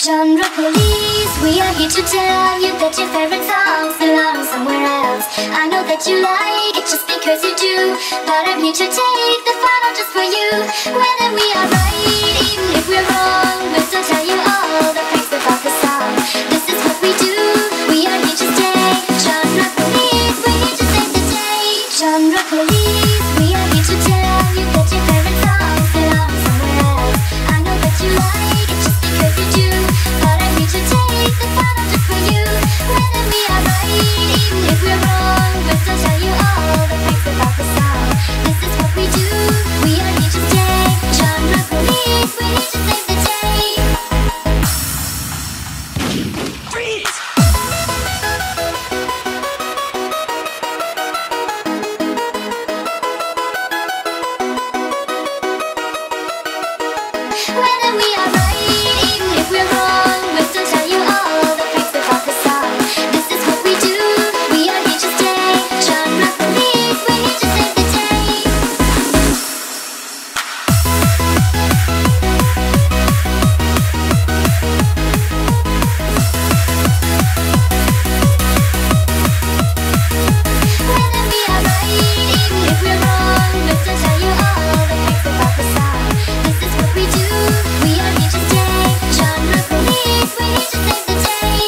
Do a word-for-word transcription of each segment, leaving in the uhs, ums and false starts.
Genre police, we are here to tell you that your favorite songs belong somewhere else. I know that you like it just because you do, but I'm here to take the final just for you. Whether we are right, even if we're wrong, we'll still tell you all the facts about the song. This is what we do, we are here to stay. Genre police, we're here to save the day. Genre police, we are here to tell you that your favorite songs belong somewhere else. I know that you like it just because you do, but I'm here to take the final just for you. Whether we are right, even if we're wrong, we'll still tell you all the facts about the song. This is what we do, we are here to stay. Genre police, we're here to save the day. Freeze! Whether we are right, even if we're wrong, we'll still tell you all the facts about the song. This is what we do, we are here to stay. Genre police, we're here to save the day. Whether we are right, even if we're wrong, we'll still tell you all the facts about the song. This is what we do, we are here to stay. Genre police, we're here to save the day.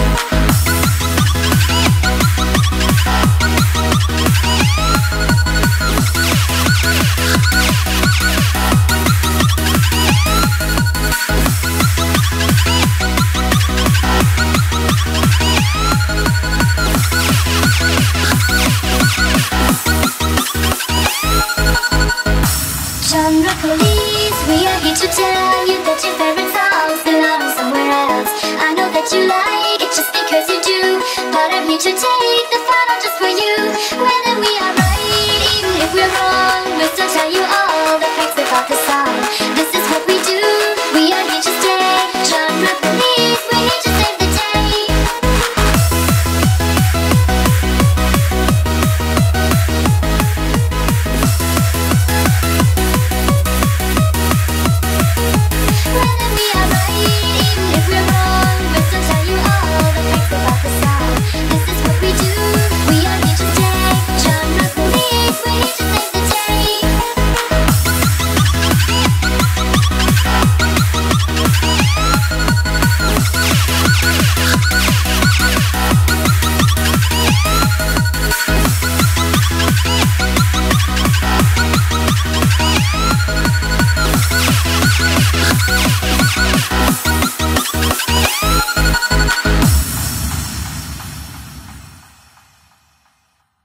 Genre police, we are here to tell you that your favorite songs belong somewhere else. I know that you like it just because you do, but I'm here to take the final just for you.